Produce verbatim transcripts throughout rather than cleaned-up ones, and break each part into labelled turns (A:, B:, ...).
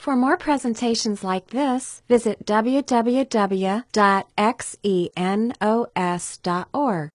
A: For more presentations like this, visit w w w dot xenos dot org.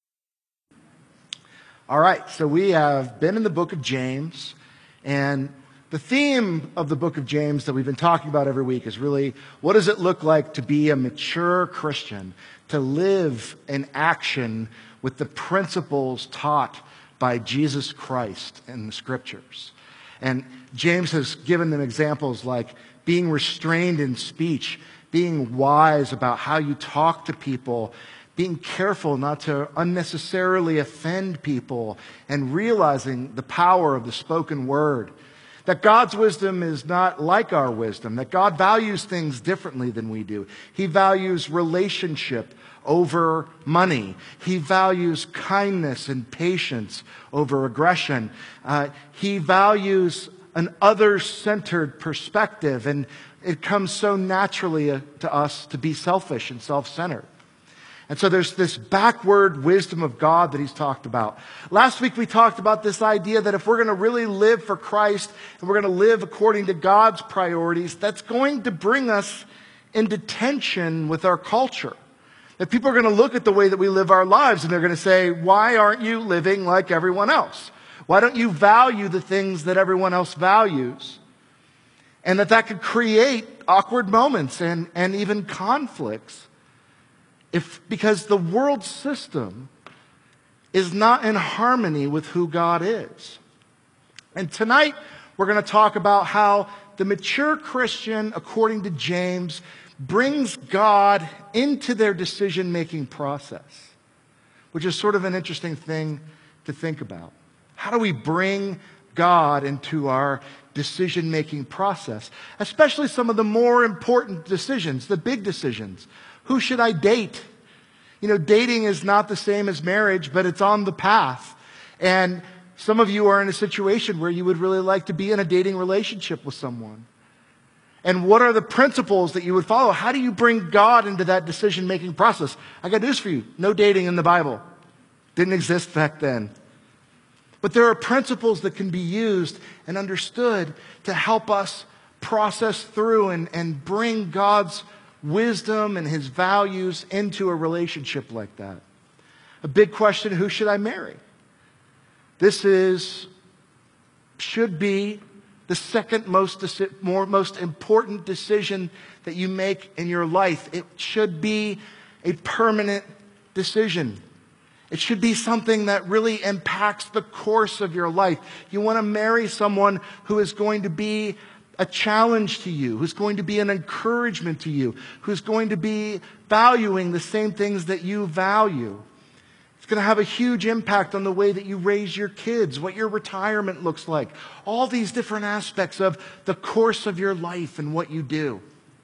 B: All right, so we have been in the book of James, and the theme of the book of James that we've been talking about every week is really, what does it look like to be a mature Christian, to live in action with the principles taught by Jesus Christ in the Scriptures? And James has given them examples like being restrained in speech, being wise about how you talk to people, being careful not to unnecessarily offend people, and realizing the power of the spoken word. That God's wisdom is not like our wisdom, that God values things differently than we do. He values relationship over money. He values kindness and patience over aggression. Uh, he values an other-centered perspective, and it comes so naturally uh, to us to be selfish and self-centered. And so there's this backward wisdom of God that he's talked about. Last week we talked about this idea that if we're going to really live for Christ and we're going to live according to God's priorities, that's going to bring us into tension with our culture. That people are going to look at the way that we live our lives and they're going to say, why aren't you living like everyone else? Why don't you value the things that everyone else values? And that that could create awkward moments and, and even conflicts. If, because the world system is not in harmony with who God is. And tonight, we're going to talk about how the mature Christian, according to James, brings God into their decision-making process, which is sort of an interesting thing to think about. How do we bring God into our decision-making process, especially some of the more important decisions, the big decisions? Who should I date? You know, dating is not the same as marriage, but it's on the path. And some of you are in a situation where you would really like to be in a dating relationship with someone. And what are the principles that you would follow? How do you bring God into that decision-making process? I got news for you. No dating in the Bible. Didn't exist back then. But there are principles that can be used and understood to help us process through and, and bring God's wisdom and his values into a relationship like that. A big question, who should I marry? This is, should be the second most, deci- more, most important decision that you make in your life. It should be a permanent decision. It should be something that really impacts the course of your life. You want to marry someone who is going to be a challenge to you, who's going to be an encouragement to you, who's going to be valuing the same things that you value. It's going to have a huge impact on the way that you raise your kids, what your retirement looks like, all these different aspects of the course of your life and what you do.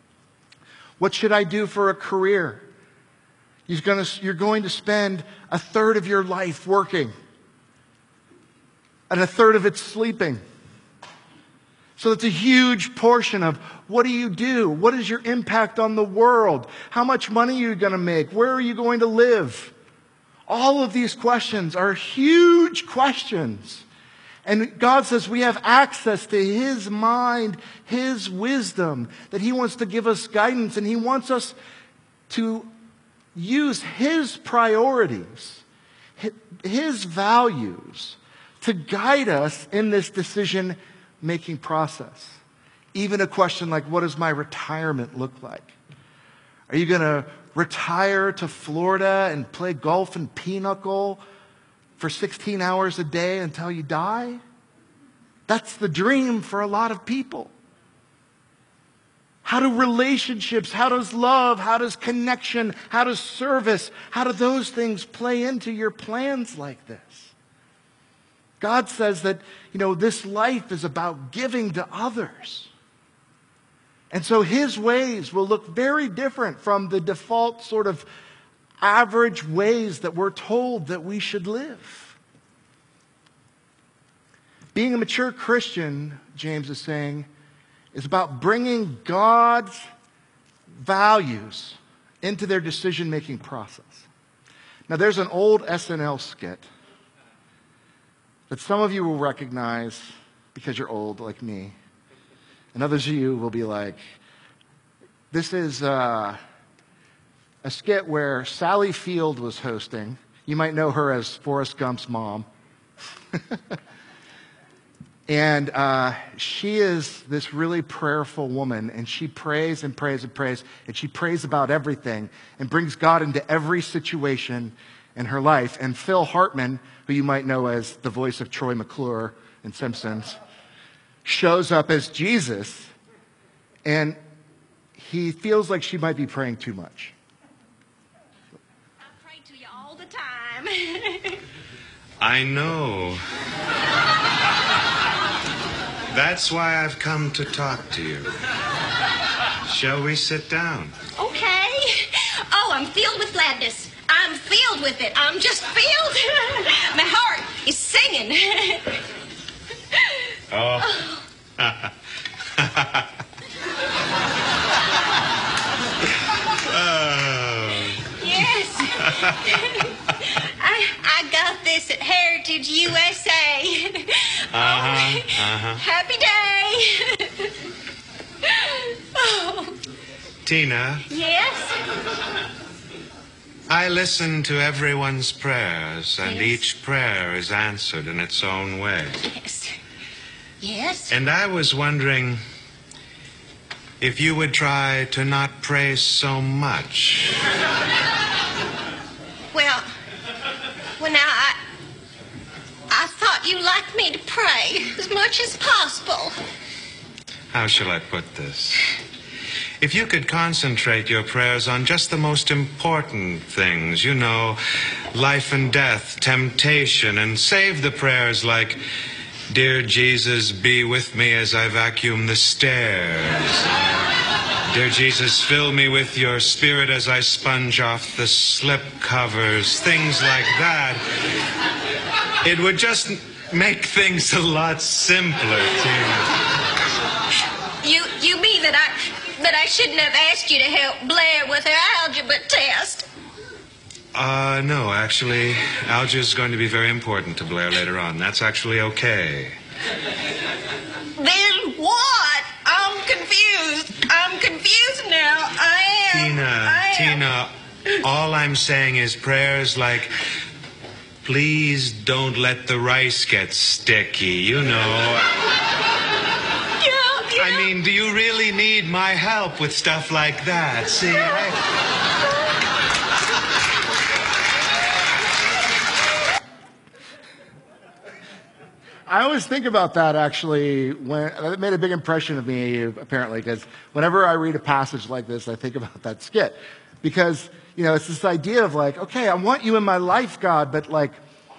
B: What should I do for a career? You're going to, you're going to spend a third of your life working, and a third of it sleeping. So it's a huge portion of what do you do? What is your impact on the world? How much money are you going to make? Where are you going to live? All of these questions are huge questions. And God says we have access to his mind, his wisdom, that he wants to give us guidance, and he wants us to use his priorities, his values, to guide us in this decision-making process. Even a question like, what does my retirement look like? Are you going to retire to Florida and play golf and pinochle for sixteen hours a day until you die? That's the dream for a lot of people. How do relationships, how does love, how does connection, how does service, how do those things play into your plans like this? God says that, you know, this life is about giving to others. And so his ways will look very different from the default sort of average ways that we're told that we should live. Being a mature Christian, James is saying, is about bringing God's values into their decision-making process. Now, there's an old S N L skit that some of you will recognize because you're old like me. And others of you will be like, this is uh, a skit where Sally Field was hosting. You might know her as Forrest Gump's mom. And uh, she is this really prayerful woman, and she prays and prays and prays, and she prays about everything and brings God into every situation in her life. And Phil Hartman, who you might know as the voice of Troy McClure in Simpsons, shows up as Jesus, and he feels like she might be praying too much.
C: I pray to you all the time.
D: I know. That's why I've come to talk to you. Shall we sit down?
C: Okay. Oh, I'm filled with gladness. I'm filled with it. I'm just filled. My heart is singing.
D: Oh. Oh.
C: Yes. I, I got this at Heritage U S A.
D: Uh-huh, uh-huh.
C: Happy day. Oh.
D: Tina,
C: Yes.
D: I listen to everyone's prayers, and
C: Yes.
D: each prayer is answered in its own way.
C: Yes. Yes.
D: And I was wondering if you would try to not pray so much.
C: Well, well now I, I thought you liked me to pray as much as possible.
D: How shall I put this? If you could concentrate your prayers on just the most important things, you know, life and death, temptation, and save the prayers like, Dear Jesus, be with me as I vacuum the stairs. Dear Jesus, fill me with your spirit as I sponge off the slip covers, things like that. It would just make things a lot simpler, Tina.
C: You you mean that I that I shouldn't have asked you to help Blair with her algebra test?
D: Uh, no, actually, algebra is going to be very important to Blair later on. That's actually okay.
C: Then what? I'm confused. I'm confused now. I am.
D: Tina,
C: I am.
D: Tina, all I'm saying is prayers like, please don't let the rice get sticky, you know.
C: Yeah, yeah.
D: I mean, do you really need my help with stuff like that? See, I...
B: I always think about that, actually, when it made a big impression of me, apparently, because whenever I read a passage like this, I think about that skit. Because, you know, it's this idea of like, okay, I want you in my life, God, but like,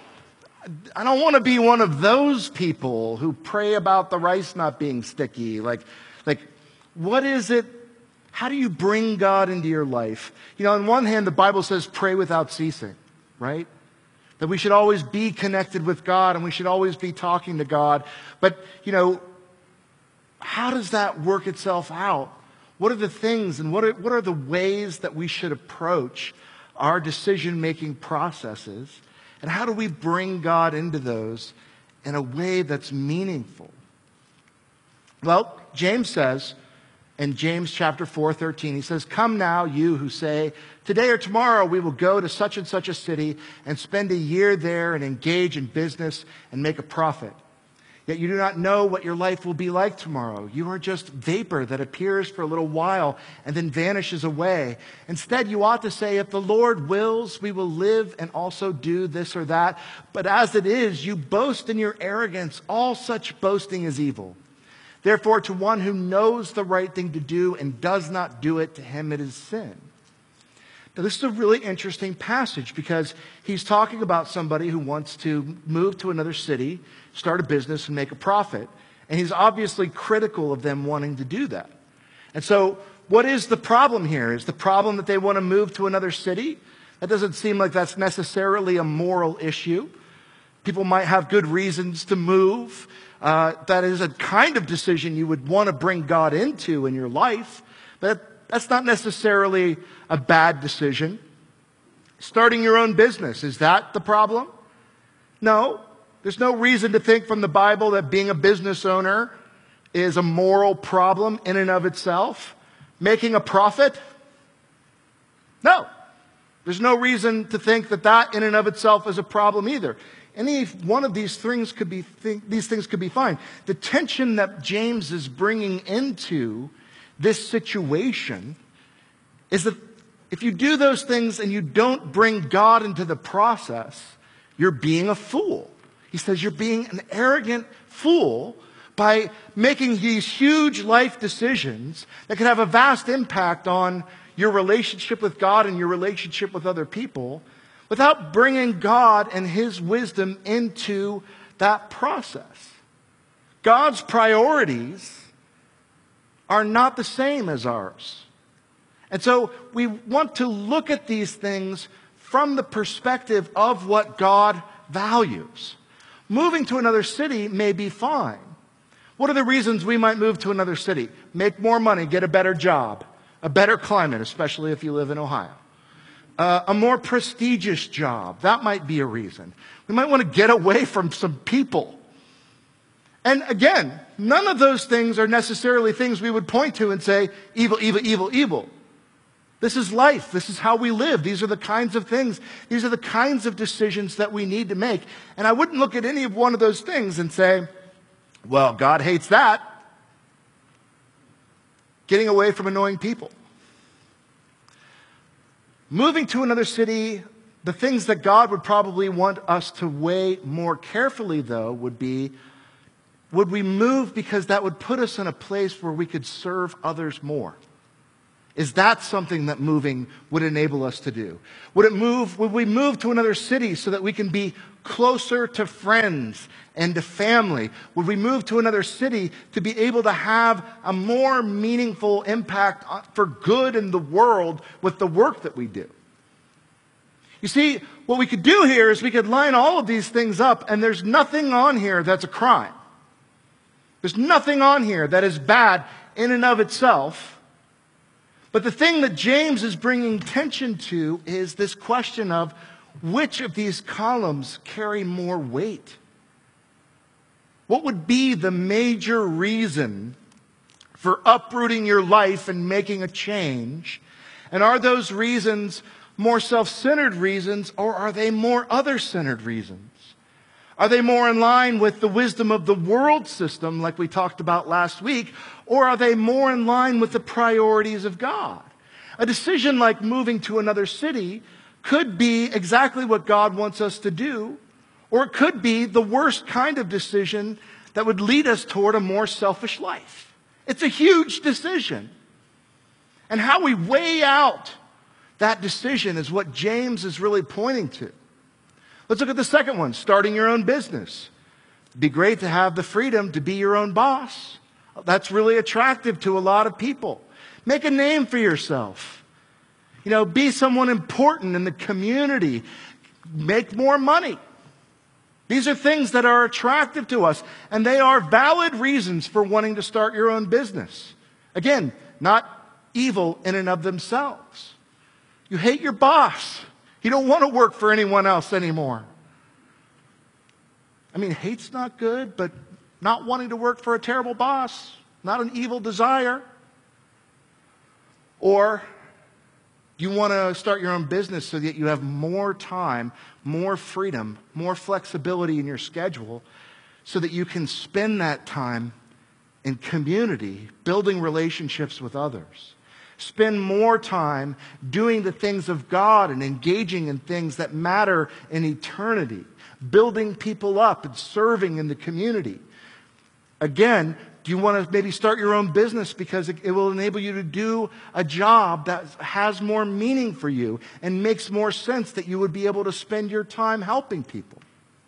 B: I don't want to be one of those people who pray about the rice not being sticky. Like, like, what is it? How do you bring God into your life? You know, on one hand, the Bible says pray without ceasing, right? That we should always be connected with God and we should always be talking to God. But, you know, how does that work itself out? What are the things and what are, what are the ways that we should approach our decision-making processes? And how do we bring God into those in a way that's meaningful? Well, James says in James chapter four, thirteen, he says, come now, you who say, today or tomorrow we will go to such and such a city and spend a year there and engage in business and make a profit. Yet you do not know what your life will be like tomorrow. You are just vapor that appears for a little while and then vanishes away. Instead, you ought to say, if the Lord wills, we will live and also do this or that. But as it is, you boast in your arrogance. All such boasting is evil. Therefore, to one who knows the right thing to do and does not do it, to him it is sin. Now, this is a really interesting passage because he's talking about somebody who wants to move to another city, start a business, and make a profit. And he's obviously critical of them wanting to do that. And so what is the problem here? Is the problem that they want to move to another city? That doesn't seem like that's necessarily a moral issue. People might have good reasons to move. Uh, that is a kind of decision you would want to bring God into in your life. But that's not necessarily a bad decision. Starting your own business, is that the problem? No. There's no reason to think from the Bible that being a business owner is a moral problem in and of itself. Making a profit? No. There's no reason to think that that in and of itself is a problem either. Any one of these things could be th- these things could be fine. The tension that James is bringing into this situation is that if you do those things and you don't bring God into the process, you're being a fool. He says you're being an arrogant fool by making these huge life decisions that can have a vast impact on your relationship with God and your relationship with other people without bringing God and His wisdom into that process. God's priorities are not the same as ours. And so we want to look at these things from the perspective of what God values. Moving to another city may be fine. What are the reasons we might move to another city? Make more money, get a better job, a better climate, especially if you live in Ohio. Uh, a more prestigious job, that might be a reason. We might want to get away from some people. And again, none of those things are necessarily things we would point to and say, evil, evil, evil, evil. This is life. This is how we live. These are the kinds of things. These are the kinds of decisions that we need to make. And I wouldn't look at any of one of those things and say, well, God hates that. Getting away from annoying people. Moving to another city, the things that God would probably want us to weigh more carefully, though, would be, would we move because that would put us in a place where we could serve others more? Is that something that moving would enable us to do? Would it move, would we move to another city so that we can be closer to friends and to family? Would we move to another city to be able to have a more meaningful impact for good in the world with the work that we do? You see, what we could do here is we could line all of these things up, and there's nothing on here that's a crime. There's nothing on here that is bad in and of itself. But the thing that James is bringing attention to is this question of which of these columns carry more weight? What would be the major reason for uprooting your life and making a change? And are those reasons more self-centered reasons, or are they more other-centered reasons? Are they more in line with the wisdom of the world system, like we talked about last week, or are they more in line with the priorities of God? A decision like moving to another city could be exactly what God wants us to do, or it could be the worst kind of decision that would lead us toward a more selfish life. It's a huge decision. And how we weigh out that decision is what James is really pointing to. Let's look at the second one, starting your own business. It'd be great to have the freedom to be your own boss. That's really attractive to a lot of people. Make a name for yourself. You know, be someone important in the community. Make more money. These are things that are attractive to us, and they are valid reasons for wanting to start your own business. Again, not evil in and of themselves. You hate your boss. You don't want to work for anyone else anymore. I mean, hate's not good, but not wanting to work for a terrible boss, not an evil desire. Or you want to start your own business so that you have more time, more freedom, more flexibility in your schedule so that you can spend that time in community, building relationships with others. Spend more time doing the things of God and engaging in things that matter in eternity, building people up and serving in the community. Again, do you want to maybe start your own business because it, it will enable you to do a job that has more meaning for you and makes more sense that you would be able to spend your time helping people?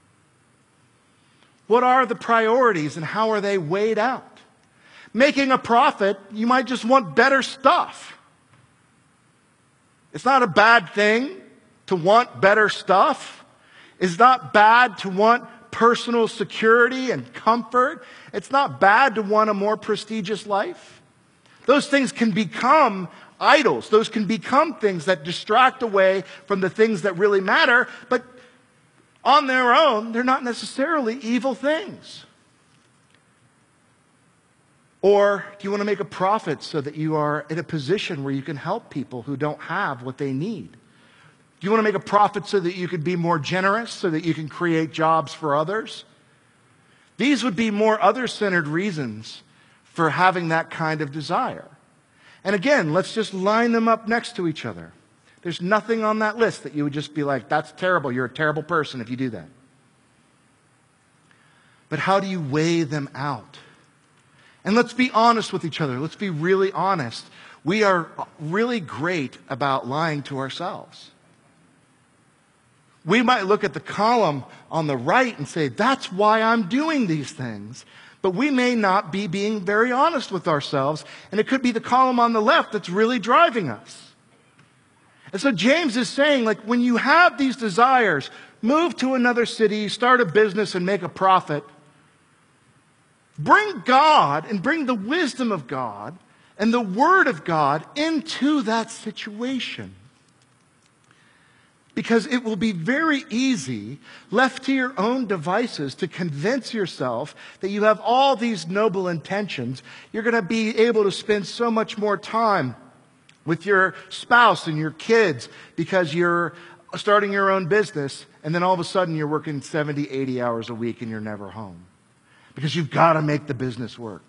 B: What are the priorities and how are they weighed out? Making a profit, you might just want better stuff. It's not a bad thing to want better stuff. It's not bad to want personal security and comfort. It's not bad to want a more prestigious life. Those things can become idols. Those can become things that distract away from the things that really matter, but on their own, they're not necessarily evil things. Or do you want to make a profit so that you are in a position where you can help people who don't have what they need? Do you want to make a profit so that you can be more generous, so that you can create jobs for others? These would be more other-centered reasons for having that kind of desire. And again, let's just line them up next to each other. There's nothing on that list that you would just be like, that's terrible. You're a terrible person if you do that. But how do you weigh them out? And let's be honest with each other. Let's be really honest. We are really great about lying to ourselves. We might look at the column on the right and say, that's why I'm doing these things. But we may not be being very honest with ourselves. And it could be the column on the left that's really driving us. And so James is saying, like, when you have these desires, move to another city, start a business and make a profit, bring God and bring the wisdom of God and the Word of God into that situation. Because it will be very easy, left to your own devices, to convince yourself that you have all these noble intentions. You're going to be able to spend so much more time with your spouse and your kids because you're starting your own business, and then all of a sudden you're working seventy, eighty hours a week and you're never home. Because you've got to make the business work.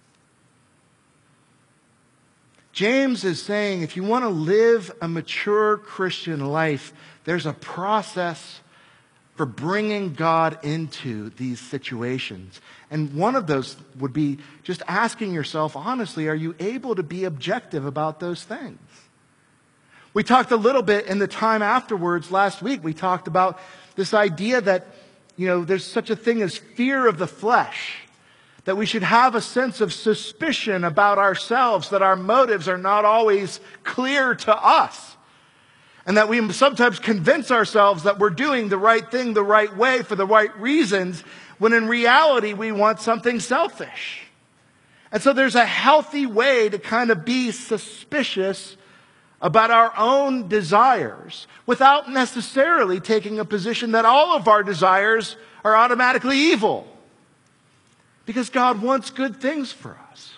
B: James is saying if you want to live a mature Christian life, there's a process for bringing God into these situations. And one of those would be just asking yourself, honestly, are you able to be objective about those things? We talked a little bit in the time afterwards last week. We talked about this idea that, you know, there's such a thing as fear of the flesh. That we should have a sense of suspicion about ourselves, that our motives are not always clear to us. And that we sometimes convince ourselves that we're doing the right thing the right way for the right reasons, when in reality we want something selfish. And so there's a healthy way to kind of be suspicious about our own desires without necessarily taking a position that all of our desires are automatically evil. Because God wants good things for us.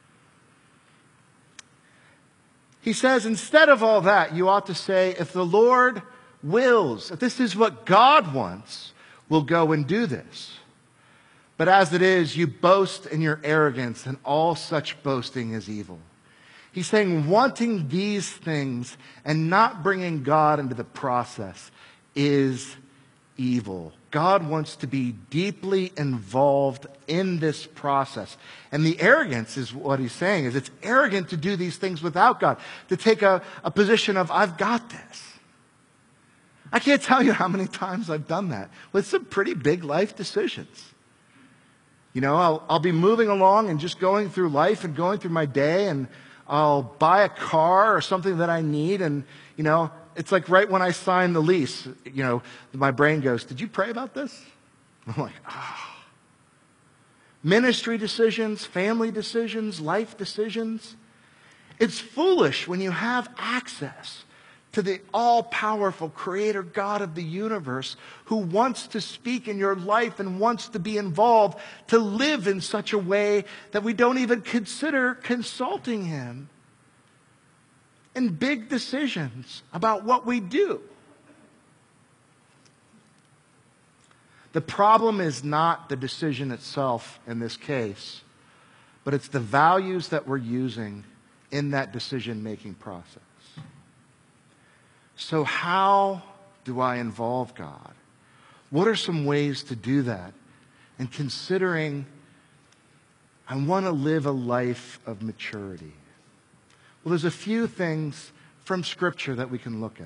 B: He says, instead of all that, you ought to say, if the Lord wills, if this is what God wants, we'll go and do this. But as it is, you boast in your arrogance, and all such boasting is evil. He's saying wanting these things and not bringing God into the process is evil. God wants to be deeply involved in this process. And the arrogance is what he's saying, is it's arrogant to do these things without God, to take a, a position of, I've got this. I can't tell you how many times I've done that with some pretty big life decisions. You know, I'll, I'll be moving along and just going through life and going through my day, and I'll buy a car or something that I need, and, you know, it's like right when I sign the lease, you know, my brain goes, did you pray about this? I'm like, ah. Oh. Ministry decisions, family decisions, life decisions. It's foolish when you have access to the all-powerful Creator God of the universe who wants to speak in your life and wants to be involved, to live in such a way that we don't even consider consulting Him in big decisions about what we do. The problem is not the decision itself in this case, but it's the values that we're using in that decision-making process. So how do I involve God? What are some ways to do that? And considering I want to live a life of maturity. Well, there's a few things from Scripture that we can look at.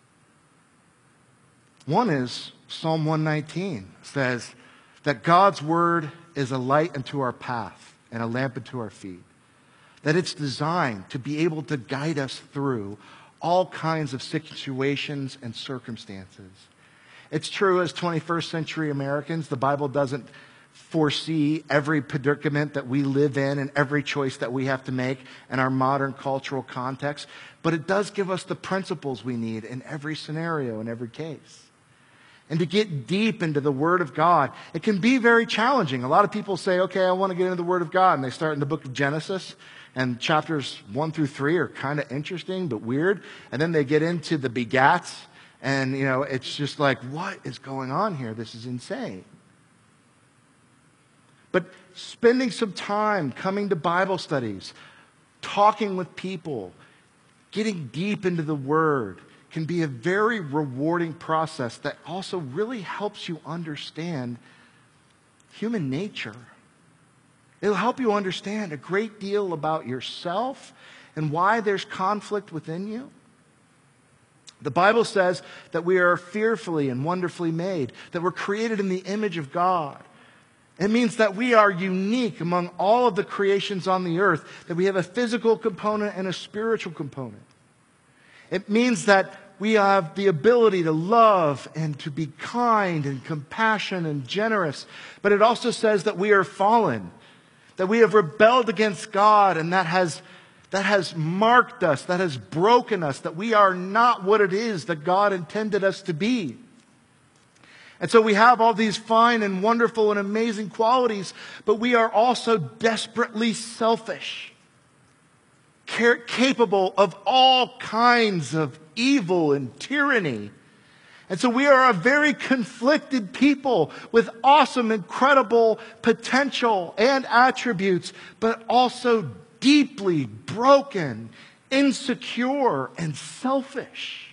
B: One is Psalm one nineteen says that God's Word is a light unto our path and a lamp unto our feet. That it's designed to be able to guide us through all kinds of situations and circumstances. It's true as twenty-first century Americans, the Bible doesn't foresee every predicament that we live in and every choice that we have to make in our modern cultural context, but it does give us the principles we need in every scenario, in every case. and to get deep into the Word of God. It can be very challenging. A lot of people say, okay, I want to get into the Word of God, and they start in the book of Genesis, and chapters one through three are kind of interesting but weird, and then they get into the begats, and you know, it's just like, what is going on here? This is insane. But spending some time coming to Bible studies, talking with people, getting deep into the Word can be a very rewarding process that also really helps you understand human nature. It'll help you understand a great deal about yourself and why there's conflict within you. The Bible says that we are fearfully and wonderfully made, that we're created in the image of God. It means that we are unique among all of the creations on the earth, that we have a physical component and a spiritual component. It means that we have the ability to love and to be kind and compassionate and generous. But it also says that we are fallen, that we have rebelled against God, and that has, that has marked us, that has broken us, that we are not what it is that God intended us to be. And so we have all these fine and wonderful and amazing qualities, but we are also desperately selfish, capable of all kinds of evil and tyranny. And so we are a very conflicted people with awesome, incredible potential and attributes, but also deeply broken, insecure, and selfish.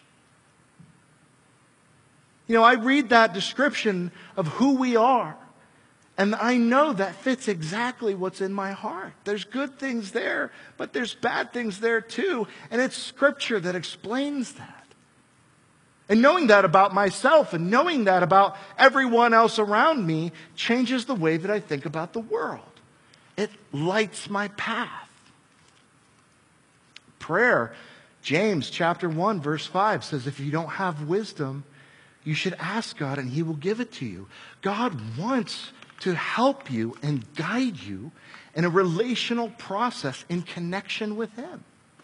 B: You know, I read that description of who we are, and I know that fits exactly what's in my heart. There's good things there, but there's bad things there too. And it's Scripture that explains that. And knowing that about myself and knowing that about everyone else around me changes the way that I think about the world. It lights my path. Prayer, James chapter one, verse five says, if you don't have wisdom, you should ask God and He will give it to you. God wants to help you and guide you in a relational process in connection with Him.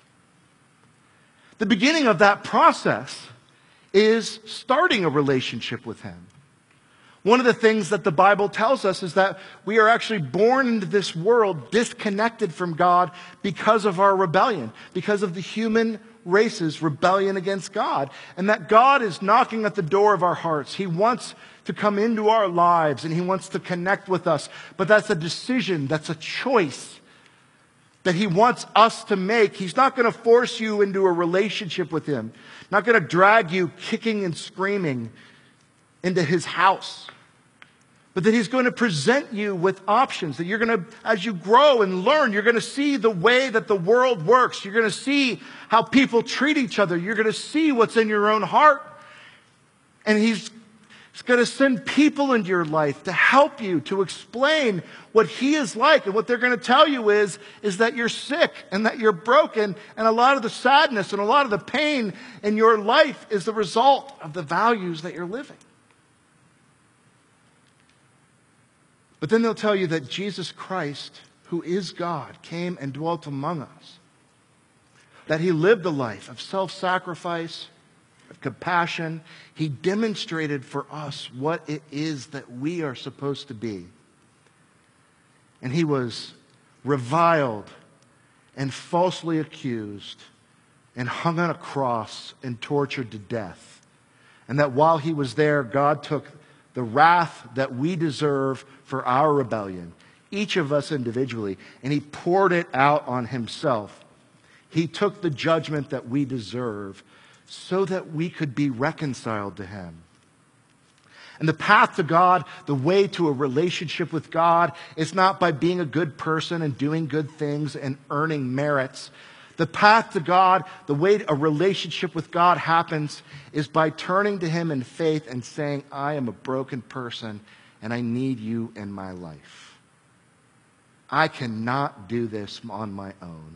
B: The beginning of that process is starting a relationship with Him. One of the things that the Bible tells us is that we are actually born into this world disconnected from God because of our rebellion, because of the human race's rebellion against God, and that God is knocking at the door of our hearts. He wants to come into our lives and He wants to connect with us, but that's a decision, that's a choice that He wants us to make. He's not going to force you into a relationship with Him, not going to drag you kicking and screaming into His house, but that He's going to present you with options, that you're going to, as you grow and learn, you're going to see the way that the world works. You're going to see how people treat each other. You're going to see what's in your own heart. And He's He's going to send people into your life to help you, to explain what He is like. And what they're going to tell you is, is that you're sick and that you're broken. And a lot of the sadness and a lot of the pain in your life is the result of the values that you're living. But then they'll tell you that Jesus Christ, who is God, came and dwelt among us. That He lived a life of self-sacrifice, of compassion. He demonstrated for us what it is that we are supposed to be. And He was reviled and falsely accused and hung on a cross and tortured to death. And that while He was there, God took the wrath that we deserve for our rebellion, each of us individually, and He poured it out on Himself. He took the judgment that we deserve so that we could be reconciled to Him. And the path to God, the way to a relationship with God, is not by being a good person and doing good things and earning merits. The path to God, the way a relationship with God happens, is by turning to Him in faith and saying, I am a broken person and I need You in my life. I cannot do this on my own.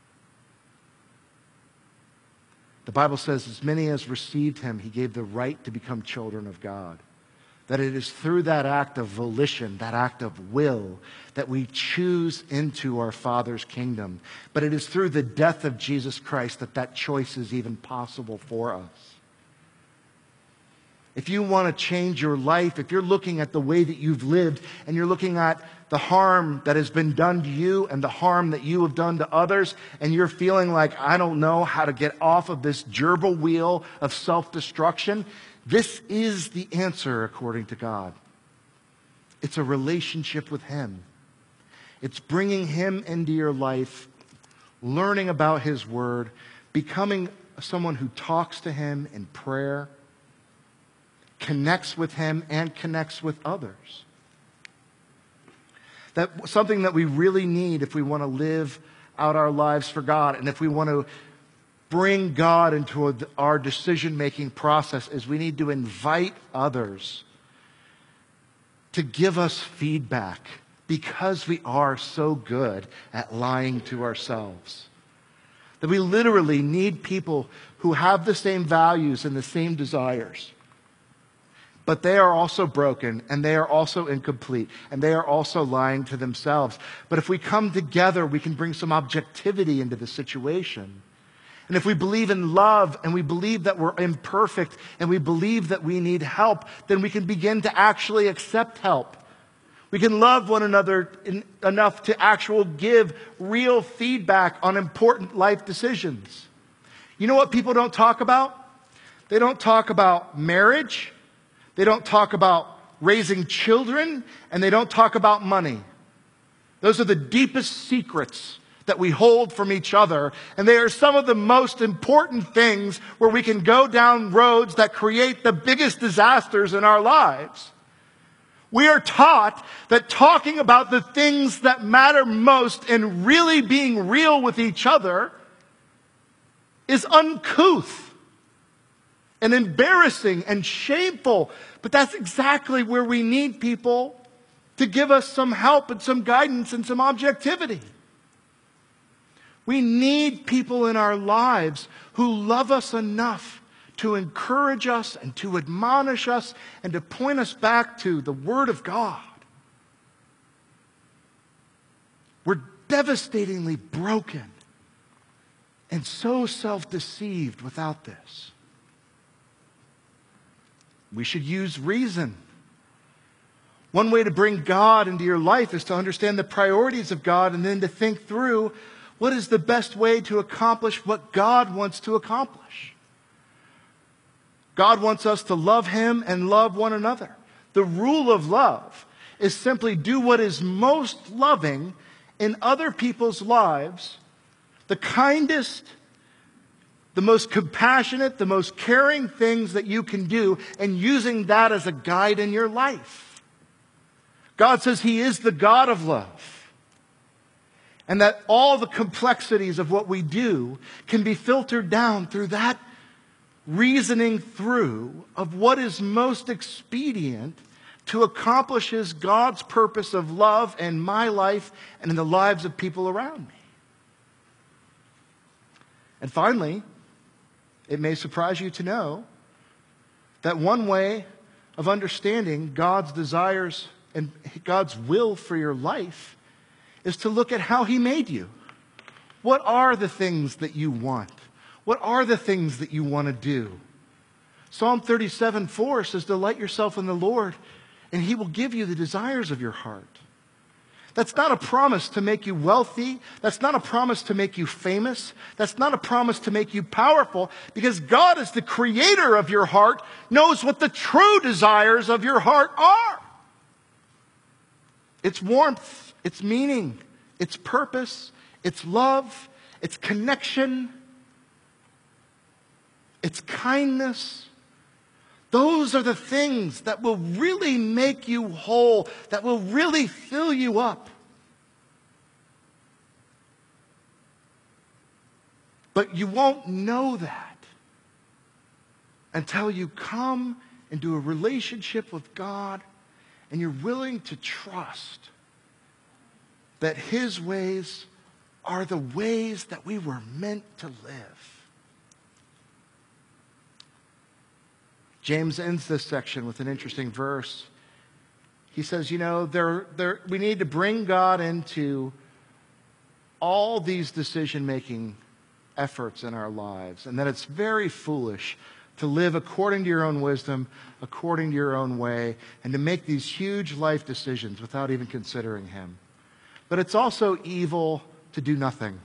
B: The Bible says, as many as received Him, He gave the right to become children of God. That it is through that act of volition, that act of will, that we choose into our Father's kingdom. But it is through the death of Jesus Christ that that choice is even possible for us. if you want to change your life, if you're looking at the way that you've lived and you're looking at the harm that has been done to you and the harm that you have done to others, and you're feeling like, I don't know how to get off of this gerbil wheel of self-destruction, this is the answer according to God. It's a relationship with Him. It's bringing Him into your life, learning about His Word, becoming someone who talks to Him in prayer, connects with Him, and connects with others. That's something that we really need if we want to live out our lives for God, and if we want to bring God into our decision-making process, is we need to invite others to give us feedback, because we are so good at lying to ourselves. That we literally need people who have the same values and the same desires. But they are also broken, and they are also incomplete, and they are also lying to themselves. But if we come together, we can bring some objectivity into the situation. And if we believe in love, and we believe that we're imperfect, and we believe that we need help, then we can begin to actually accept help. We can love one another in, enough to actually give real feedback on important life decisions. You know what people don't talk about? They don't talk about marriage. They don't talk about raising children. And they don't talk about money. Those are the deepest secrets that we hold from each other. And they are some of the most important things where we can go down roads that create the biggest disasters in our lives. We are taught that talking about the things that matter most and really being real with each other is uncouth and embarrassing and shameful. But that's exactly where we need people to give us some help and some guidance and some objectivity. We need people in our lives who love us enough to encourage us and to admonish us and to point us back to the Word of God. We're devastatingly broken and so self-deceived without this. We should use reason. One way to bring God into your life is to understand the priorities of God and then to think through what is the best way to accomplish what God wants to accomplish. God wants us to love Him and love one another. The rule of love is simply do what is most loving in other people's lives, the kindest, the most compassionate, the most caring things that you can do, and using that as a guide in your life. God says He is the God of love, and that all the complexities of what we do can be filtered down through that reasoning through of what is most expedient to accomplish God's purpose of love in my life and in the lives of people around me. And finally, it may surprise you to know that one way of understanding God's desires and God's will for your life is to look at how He made you. What are the things that you want? What are the things that you want to do? Psalm thirty-seven four says, delight yourself in the Lord, and He will give you the desires of your heart. That's not a promise to make you wealthy. That's not a promise to make you famous. That's not a promise to make you powerful, because God, as the creator of your heart, knows what the true desires of your heart are. It's warmth, it's meaning, it's purpose, it's love, it's connection, it's kindness. Those are the things that will really make you whole, that will really fill you up. But you won't know that until you come into a relationship with God and you're willing to trust that His ways are the ways that we were meant to live. James ends this section with an interesting verse. He says, you know, there, there, we need to bring God into all these decision-making efforts in our lives, and that it's very foolish to live according to your own wisdom, according to your own way, and to make these huge life decisions without even considering him. But it's also evil to do nothing.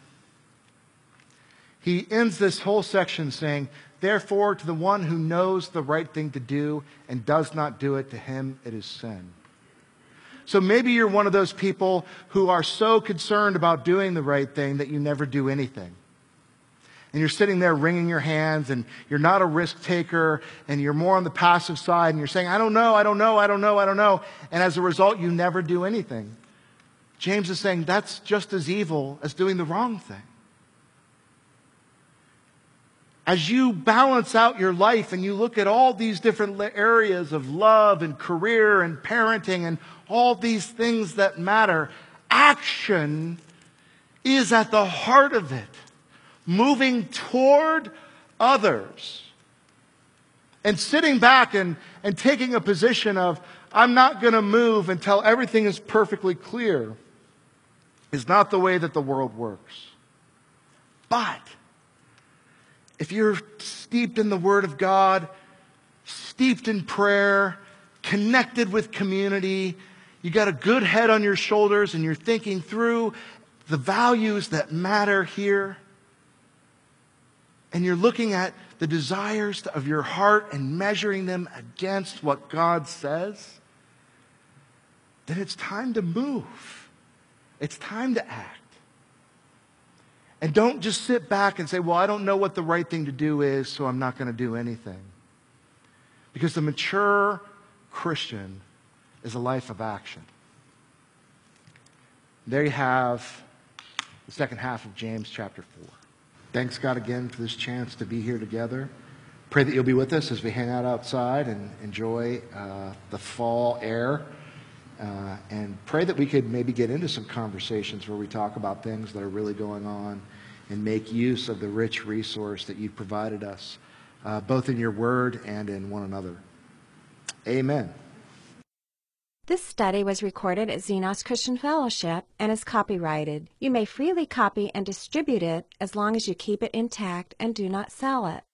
B: He ends this whole section saying, therefore, to the one who knows the right thing to do and does not do it, to him it is sin. So maybe you're one of those people who are so concerned about doing the right thing that you never do anything. And you're sitting there wringing your hands, and you're not a risk taker, and you're more on the passive side, and you're saying, I don't know, I don't know, I don't know, I don't know. And as a result, you never do anything. James is saying that's just as evil as doing the wrong thing. As you balance out your life and you look at all these different areas of love and career and parenting and all these things that matter, action is at the heart of it. Moving toward others. And sitting back and, and taking a position of, I'm not going to move until everything is perfectly clear, is not the way that the world works. But if you're steeped in the Word of God, steeped in prayer, connected with community, you got a good head on your shoulders, and you're thinking through the values that matter here, and you're looking at the desires of your heart and measuring them against what God says, then it's time to move. It's time to act. And don't just sit back and say, well, I don't know what the right thing to do is, so I'm not going to do anything. Because the mature Christian is a life of action. There you have the second half of James chapter four. Thanks, God, again for this chance to be here together. Pray that you'll be with us as we hang out outside and enjoy uh, the fall air. Uh, and pray that we could maybe get into some conversations where we talk about things that are really going on and make use of the rich resource that you've provided us, uh, both in your word and in one another. Amen.
A: This study was recorded at Xenos Christian Fellowship and is copyrighted. You may freely copy and distribute it as long as you keep it intact and do not sell it.